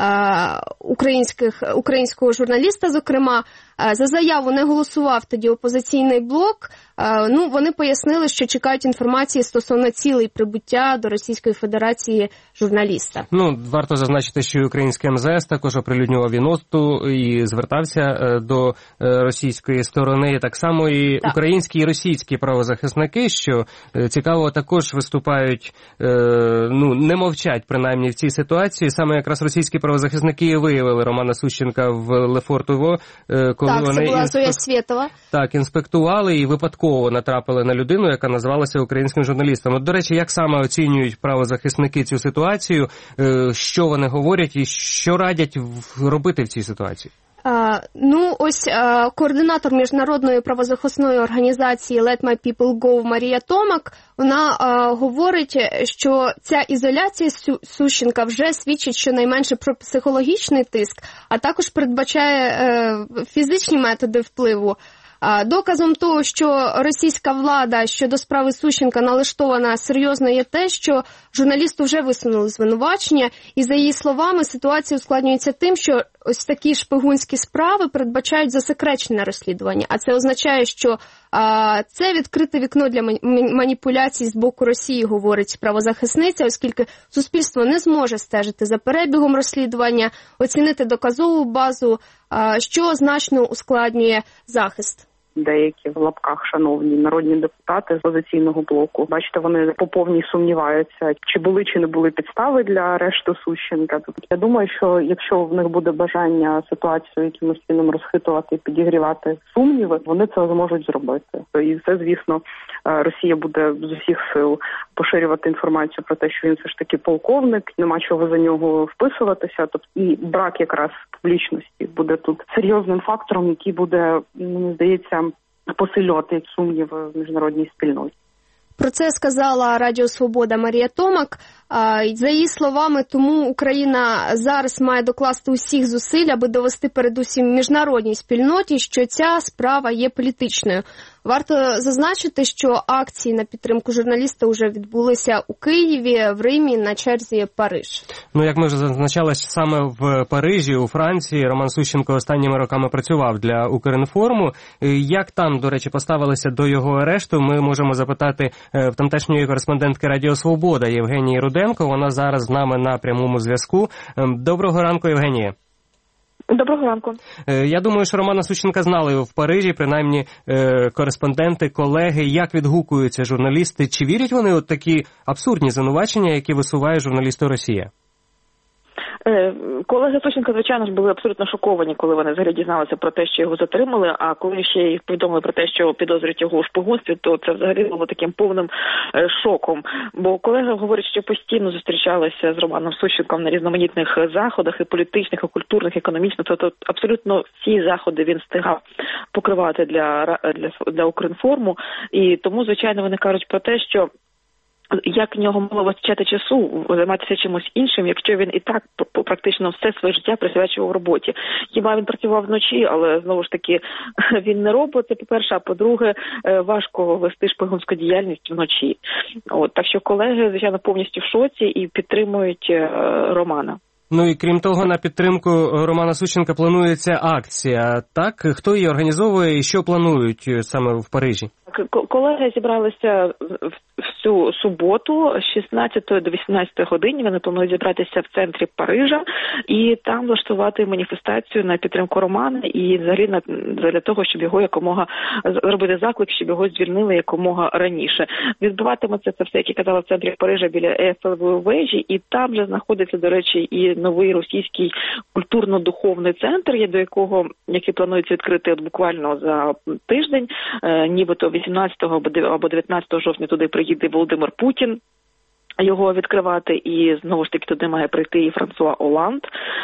українських, українського журналіста, зокрема. За заяву не голосував тоді опозиційний блок. Ну, вони пояснили, що чекають інформації стосовно цілей прибуття до Російської Федерації журналіста. Ну, варто зазначити, що українське ем зе ес також оприлюднював і ноту і звертався до російської сторони. Так само і так. Українські і російські правозахисники, що цікаво, також виступають, ну, не мовчать принаймні в цій ситуації. Саме якраз російські правозахисники виявили Романа Сущенка в Лефортово, коли так, вони це була інспек... Зоя Свєтова. Так, інспектували і випадково натрапили на людину, яка назвалася українським журналістом. От, до речі, як саме оцінюють правозахисники цю ситуацію, що вони говорять і що радять робити в цій ситуації? А, ну, ось а, координатор міжнародної правозахисної організації Let My People Go Марія Томак, вона а, говорить, що ця ізоляція Сущенка вже свідчить щонайменше про психологічний тиск, а також передбачає е, фізичні методи впливу. Доказом того, що російська влада щодо справи Сущенка налаштована серйозно, є те, що журналісту вже висунули звинувачення, і за її словами ситуація ускладнюється тим, що ось такі шпигунські справи передбачають засекречене розслідування, а це означає, що а, це відкрите вікно для маніпуляцій з боку Росії, говорить правозахисниця, оскільки суспільство не зможе стежити за перебігом розслідування, оцінити доказову базу, а, що значно ускладнює захист. Деякі в лапках шановні народні депутати з опозиційного блоку, бачите, вони по повній сумніваються, чи були чи не були підстави для арешту Сущенка. Тобто я думаю, що якщо в них буде бажання ситуацію якимось чином розхитувати, підігрівати сумніви, вони це зможуть зробити. І це, звісно, Росія буде з усіх сил поширювати інформацію про те, що він все ж таки полковник, нема чого за нього вписуватися. Тобто і брак якраз публічності буде тут серйозним фактором, який буде, мені здається, посильоти сумніви в міжнародній спільноті. Про це сказала Радіо Свобода Марія Томак. За її словами, тому Україна зараз має докласти усіх зусиль, аби довести передусім міжнародній спільноті, що ця справа є політичною. Варто зазначити, що акції на підтримку журналіста вже відбулися у Києві, в Римі, на черзі Париж. Ну, як ми вже зазначали, саме в Парижі, у Франції, Роман Сущенко останніми роками працював для Укрінформу. Як там, до речі, поставилися до його арешту, ми можемо запитати в тамтешньої кореспондентки Радіо Свобода Євгенії Руденко. Вона зараз з нами на прямому зв'язку. Доброго ранку, Євгенія. Доброго ранку. Я думаю, що Романа Сущенка знали в Парижі, принаймні кореспонденти, колеги. Як відгукуються журналісти? Чи вірять вони у такі абсурдні звинувачення, які висуває журналісти Росія? Колеги Сущенка, звичайно ж, були абсолютно шоковані, коли вони взагалі дізналися про те, що його затримали, а коли ще й повідомили про те, що підозрюють його у шпигунстві, то це взагалі було таким повним шоком. Бо колеги говорять, що постійно зустрічалися з Романом Сущенком на різноманітних заходах, і політичних, і культурних, і економічних, тобто абсолютно всі заходи він встигав покривати для, для, для Укрінформу, і тому, звичайно, вони кажуть про те, що як в нього мало вистачати часу займатися чимось іншим, якщо він і так практично все своє життя присвячував роботі. Хіба він працював вночі, але, знову ж таки, він не робот, це по-перше, а по-друге, важко вести шпигунську діяльність вночі. От, так що колеги, звичайно, повністю в шоці і підтримують е, Романа. Ну і крім того, на підтримку Романа Сущенка планується акція, так? Хто її організовує і що планують саме в Парижі? Колеги зібралися в цю суботу з шістнадцятої до вісімнадцятої години. Вони планують зібратися в центрі Парижа і там влаштувати маніфестацію на підтримку Романа і взагалі на, для того, щоб його якомога зробити заклик, щоб його звільнили якомога раніше. Відбуватиметься це все, як я казала, в центрі Парижа біля Ейфелевої вежі, і там же знаходиться, до речі, і новий російський культурно-духовний центр, до якого, який планують відкрити от буквально за тиждень, нібито вісімнадцятого або дев'ятнадцятого жовтня туди приїде Володимир Путін його відкривати, і знову ж таки туди має прийти і Франсуа Оланд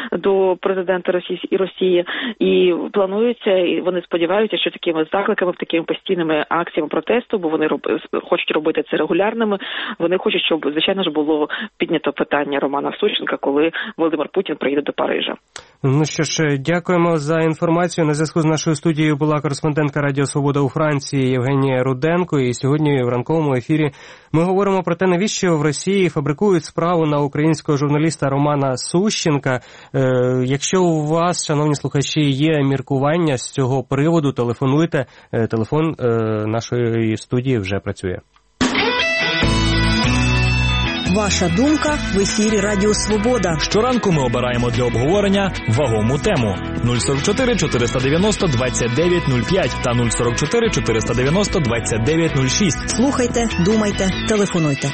до президента Росії і Росії, і плануються, і вони сподіваються, що такими закликами, такими постійними акціями протесту, бо вони роб, хочуть робити це регулярними, вони хочуть, щоб, звичайно ж, було піднято питання Романа Сущенка, коли Володимир Путін приїде до Парижа. Ну що ж, дякуємо за інформацію. На зв'язку з нашою студією була кореспондентка Радіо Свобода у Франції Євгенія Руденко, і сьогодні в ранковому ефірі ми говоримо про те, навіщо в Росії фабрикують справу на українського журналіста Романа Сущенка. Е, якщо у вас, шановні слухачі, є міркування з цього приводу, телефонуйте. Е, телефон е, нашої студії вже працює. Ваша думка в ефірі Радіо Свобода. Щоранку ми обираємо для обговорення вагому тему. нуль сорок чотири чотириста дев'яносто двадцять дев'ять нуль п'ять та нуль сорок чотири чотириста дев'яносто двадцять дев'ять нуль шість. Слухайте, думайте, телефонуйте.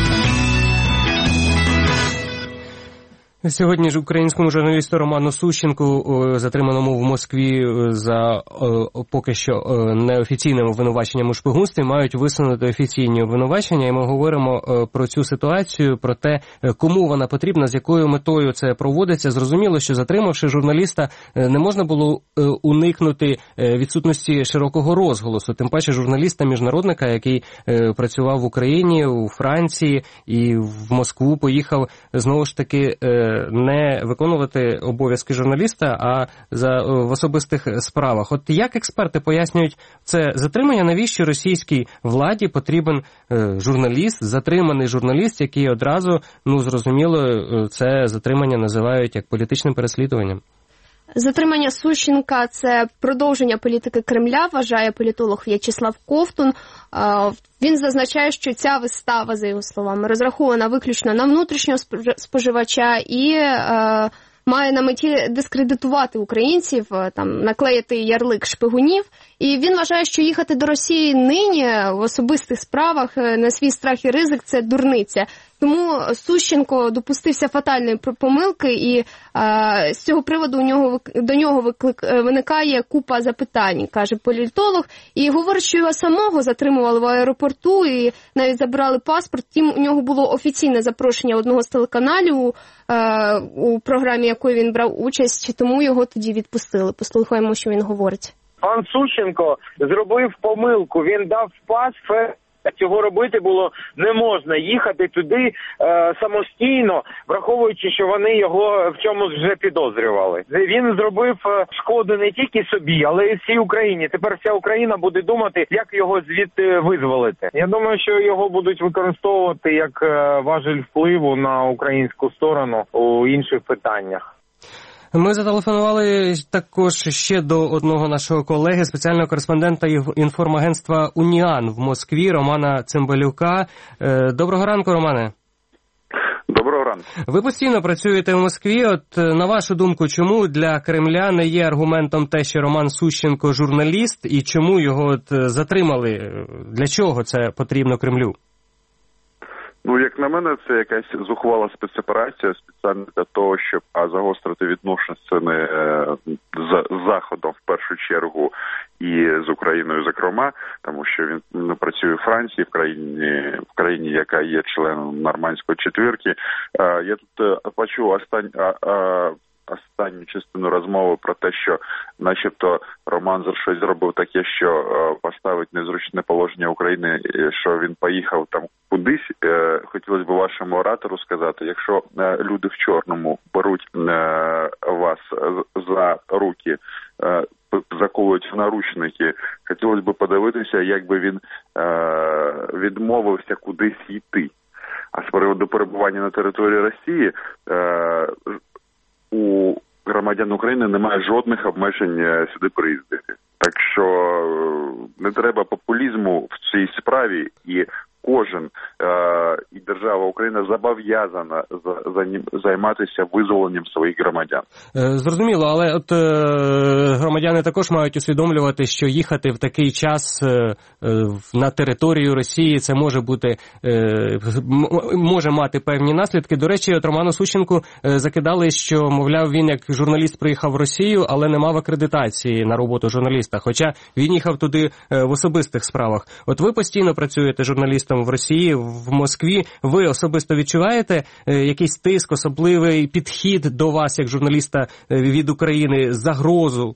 Сьогодні ж українському журналісту Роману Сущенку, затриманому в Москві за поки що неофіційним обвинуваченням у шпигунстві, мають висунути офіційні обвинувачення, і ми говоримо про цю ситуацію, про те, кому вона потрібна, з якою метою це проводиться. Зрозуміло, що затримавши журналіста, не можна було уникнути відсутності широкого розголосу, тим паче журналіста-міжнародника, який працював в Україні, у Франції і в Москву поїхав знову ж таки не виконувати обов'язки журналіста, а за, в особистих справах. От як експерти пояснюють це затримання, навіщо російській владі потрібен журналіст, затриманий журналіст, який одразу, ну, зрозуміло, це затримання називають як політичним переслідуванням? Затримання Сущенка – це продовження політики Кремля, вважає політолог В'ячеслав Ковтун. Він зазначає, що ця вистава, за його словами, розрахована виключно на внутрішнього споживача і е, має на меті дискредитувати українців, там, наклеїти ярлик шпигунів. І він вважає, що їхати до Росії нині в особистих справах на свій страх і ризик – це дурниця. Тому Сущенко допустився фатальної помилки, і а, з цього приводу у нього, до нього виклик, виникає купа запитань, каже політолог. І говорить, що його самого затримували в аеропорту і навіть забирали паспорт. Втім, у нього було офіційне запрошення одного з телеканалів, а, у програмі якої він брав участь, тому його тоді відпустили. Послухаємо, що він говорить. Пан Сущенко зробив помилку, він дав паспорт. Цього робити було не можна, їхати туди е, самостійно, враховуючи, що вони його в чомусь вже підозрювали. Він зробив шкоду не тільки собі, але й всій Україні. Тепер вся Україна буде думати, як його звідти визволити. Я думаю, що його будуть використовувати як важіль впливу на українську сторону у інших питаннях. Ми зателефонували також ще до одного нашого колеги, спеціального кореспондента інформагентства «Уніан» в Москві, Романа Цимбалюка. Доброго ранку, Романе. Доброго ранку. Ви постійно працюєте в Москві. От, на вашу думку, чому для Кремля не є аргументом те, що Роман Сущенко журналіст, і чому його от затримали? Для чого це потрібно Кремлю? Ну, як на мене, це якась зухвала спецоперація спеціально для того, щоб а, загострити відносини е, з Заходом в першу чергу і з Україною, зокрема, тому що він не працює в Франції, в країні, в країні, яка є членом Нормандської четвірки. Е, я тут е, почув остань, а, а, останню частину розмови про те, що начебто Роман щось зробив таке, що е, поставить незручне положення України, що він поїхав там кудись. Е, хотілося б вашому оратору сказати, якщо е, люди в чорному беруть е, вас за руки, е, заковують в наручники, хотілося б подивитися, як би він е, відмовився кудись йти. А з приводу перебування на території Росії, е, у громадян України немає жодних обмежень сюди приїздити. Так що не треба популізму в цій справі, і кожен е- і держава Україна зобов'язана за, за, займатися визволенням своїх громадян. Зрозуміло, але от е- громадяни також мають усвідомлювати, що їхати в такий час е- на територію Росії це може бути е- може мати певні наслідки. До речі, от Роману Сущенку е- закидали, що, мовляв, він як журналіст приїхав в Росію, але не мав акредитації на роботу журналіста, хоча він їхав туди е- в особистих справах. От ви постійно працюєте журналістом в Росії, в Москві. Ви особисто відчуваєте е, якийсь тиск, особливий підхід до вас, як журналіста е, від України, загрозу?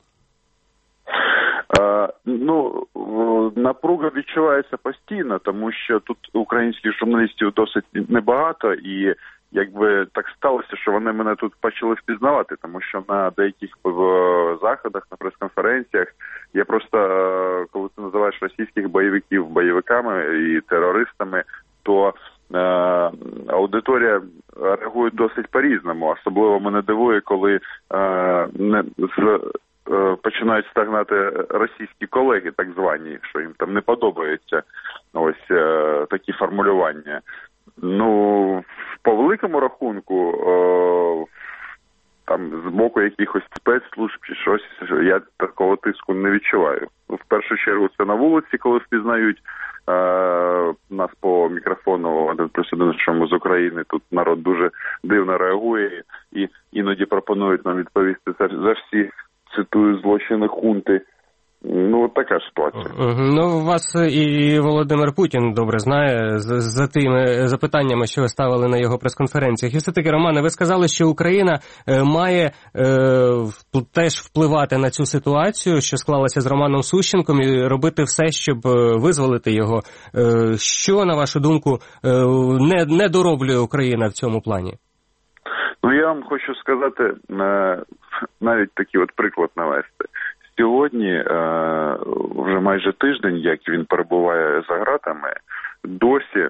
Е, ну, напруга відчувається постійно, тому що тут українських журналістів досить небагато, і якби так сталося, що вони мене тут почали впізнавати, тому що на деяких заходах, на прес-конференціях, я просто, коли ти називаєш російських бойовиків бойовиками і терористами, то е, аудиторія реагує досить по-різному. Особливо мене дивує, коли е, не, з, е, починають стагнати російські колеги, так звані, що їм там не подобаються ось е, такі формулювання. Ну, по великому рахунку, о, там з боку якихось спецслужб чи щось, я такого тиску не відчуваю. В першу чергу це на вулиці, коли впізнають е, нас по мікрофону один плюс один, що ми з України, тут народ дуже дивно реагує і іноді пропонують нам відповісти за, за всі, цитую, злочини хунти. Ну, така ж ситуація. Ну, вас і Володимир Путін добре знає за, за тими запитаннями, що ви ставили на його прес-конференціях. І все-таки, Романе, ви сказали, що Україна е, має е, теж впливати на цю ситуацію, що склалася з Романом Сущенком, і робити все, щоб визволити його. Е, що, на вашу думку, е, не, не дороблює Україна в цьому плані? Ну, я вам хочу сказати, навіть такий от приклад навести. Сьогодні, вже майже тиждень, як він перебуває за ґратами, досі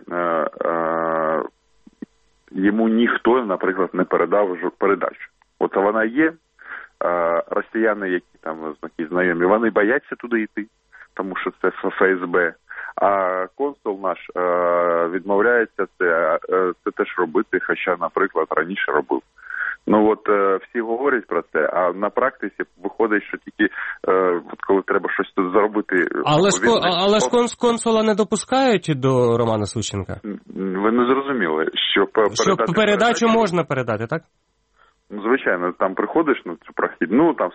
йому ніхто, наприклад, не передав передачу. От вона є, росіяни, які там знайомі, вони бояться туди йти, тому що це ФСБ. А консул наш відмовляється це, це теж робити, хоча, наприклад, раніше робив. Ну от всі говорять про це, а на практиці виходить, що тільки от коли треба щось тут зробити... Але ж, він... але ж конс, консула не допускають до Романа Сущенка? Ви не зрозуміли, що... Що передачу, передачу можна передати, так? Ну, звичайно, там приходиш на цю прохідну, там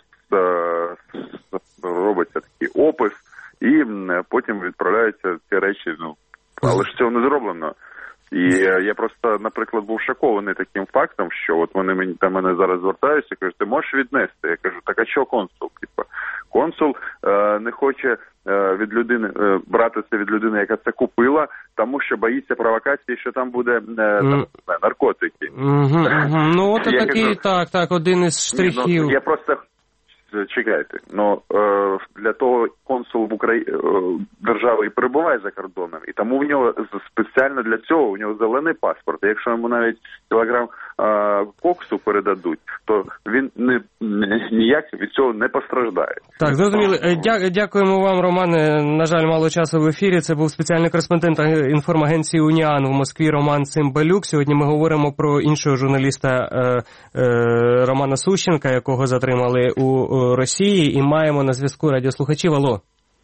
робиться такий опис, і потім відправляються ці речі, ну, але ж цього не зроблено. І я просто, наприклад, був шокований таким фактом, що от вони мені до мене зараз звертаються, кажуть, ти можеш віднести? Я кажу, так а що консул? Типа, консул е, не хоче е, від людини е, брати це від людини, яка це купила, тому що боїться провокації, що там буде е, там, mm. наркотики. Mm-hmm, mm-hmm. Ну от такий, кажу, так, так, один із штрихів. Ну, я просто чекайте, ну е, для того консул в Україні е, держави і перебуває за кордоном, і тому в нього спеціально для цього у нього зелений паспорт. І якщо йому навіть кілограм е, коксу передадуть, то він не, не ніяк від цього не постраждає. Так, зрозуміло. Дя, дякуємо вам, Романе. На жаль, мало часу в ефірі. Це був спеціальний кореспондент інформагенції «Уніан» в Москві Роман Цимбалюк. Сьогодні ми говоримо про іншого журналіста е, е, Романа Сущенка, якого затримали у Росії, і маємо на зв'язку радіослухачів. Алло.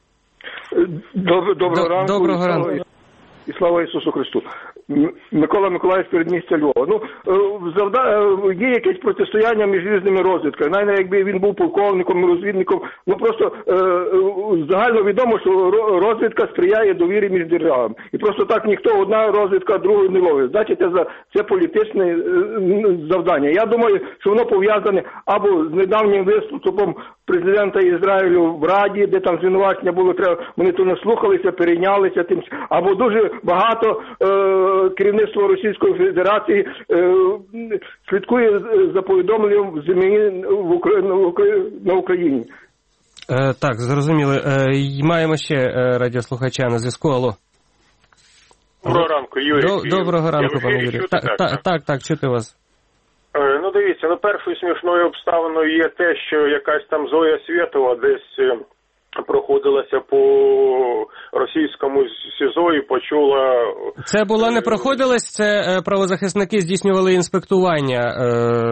Доброго, доброго ранку. Доброго ранку. І слава Ісусу Христу. Микола Миколаївич, передмістя Львова. Ну, завда... є якесь протистояння між різними розвідками. Навіть якби він був полковником, розвідником, ну просто е, загально відомо, що розвідка сприяє довірі між державами. І просто так ніхто, одна розвідка другої не ловить. Значить, це, це політичне е, завдання. Я думаю, що воно пов'язане або з недавнім виступом президента Ізраїлю в Раді, де там звинувачення було, треба, вони то не слухалися, перейнялися тим, або дуже багато е, керівництво Російської Федерації е, слідкує за повідомленням землі в Україні, на Україні. Е, так, зрозуміли. Е, маємо ще е, радіослухача на зв'язку. Алло. Доброго ранку, Юрій. До, доброго ранку, пане Юрію. Так, так, так, так, так, чути вас. Е, ну, дивіться, ну, першою смішною обставиною є те, що якась там Зоя Свєтова десь проходилася по російському СІЗО і почула... Це була не проходилась, це правозахисники здійснювали інспектування е,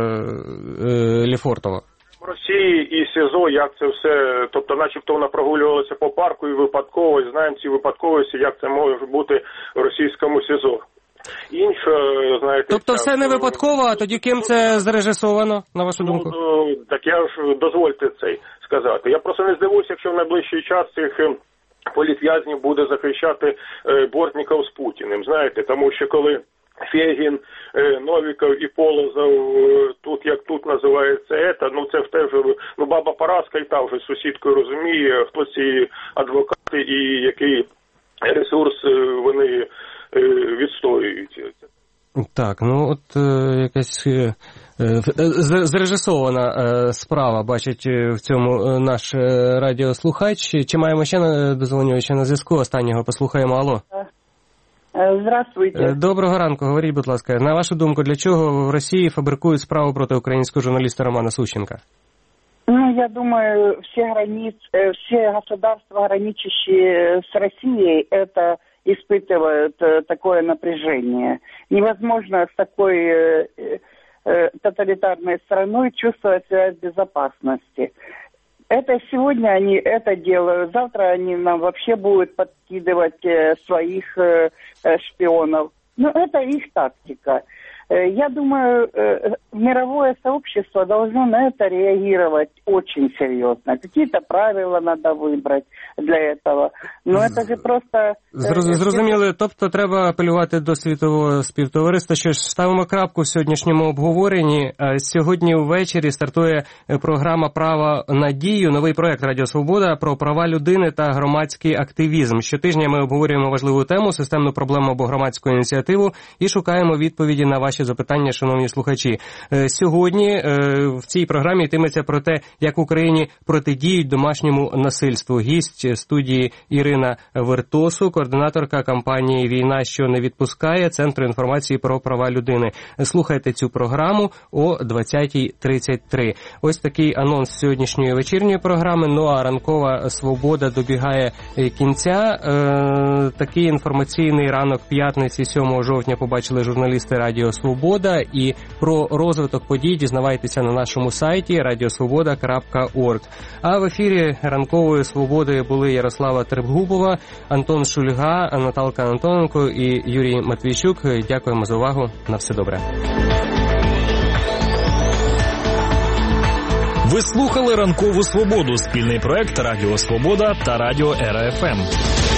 е, Лефортова. В Росії і СІЗО, як це все, тобто начебто вона прогулювалася по парку і випадково, знаємо ці випадковості, як це може бути в російському СІЗО. Інше, знаєте... Тобто все не випадково, а тоді ким це зрежисовано, на вашу думку? Ну, так я ж дозвольте цей сказати. Я просто не здивуюся, якщо в найближчий час цих політв'язнів буде захищати Бортніков з Путіним, знаєте, тому що коли Фегін, Новіков і Полозов, тут як тут називається ета, ну це теж, ну баба Параска і та вже сусідкою розуміє, хто ці адвокати і який ресурс вони відстоюють. Так, ну от е, якась е, зрежисована е, справа, бачить в цьому е, наш е, радіослухач. Чи маємо ще на дозвонювача на зв'язку? Останнього послухаємо. Алло. Здравствуйте. Доброго ранку, говоріть, будь ласка. На вашу думку, для чого в Росії фабрикують справу проти українського журналіста Романа Сущенка? Ну, я думаю, все границы, все государства, граничащие с Россией, это испытывают такое напряжение. Невозможно с такой э, э, тоталитарной страной чувствовать себя в безопасности. Это сегодня они это делают, завтра они нам вообще будут подкидывать э, своих э, шпионов. Но это их тактика. Я думаю, мировое сообщество должно на это реагировать очень серьезно. Какие-то правила надо выбрать для этого. Но это же просто... Зрозуміли, тобто треба апелювати до світового співтовариства. Що ж, ставимо крапку в сьогоднішньому обговоренні. Сьогодні ввечері стартує програма «Право на дію», новий проект «Радіо Свобода» про права людини та громадський активізм. Щотижня ми обговорюємо важливу тему, системну проблему або громадську ініціативу і шукаємо відповіді на ваші ваші запитання, шановні слухачі. Сьогодні в цій програмі йтиметься про те, як в Україні протидіють домашньому насильству. Гість студії Ірина Вертосу, координаторка кампанії «Війна, що не відпускає» Центру інформації про права людини. Слухайте цю програму о двадцятій тридцять три. Ось такий анонс сьогоднішньої вечірньої програми. Ну а ранкова свобода добігає кінця. Е, такий інформаційний ранок п'ятниці сьомого жовтня побачили журналісти Радіо Свобода. І про розвиток подій дізнавайтеся на нашому сайті радіосвобода крапка орг. А в ефірі ранкової свободи були Ярослава Требгубова, Антон Шульга, Наталка Антоненко і Юрій Матвійчук. Дякуємо за увагу. На все добре. Ви слухали «Ранкову свободу» – спільний проект Радіо Свобода та Радіо Ера Еф Ем.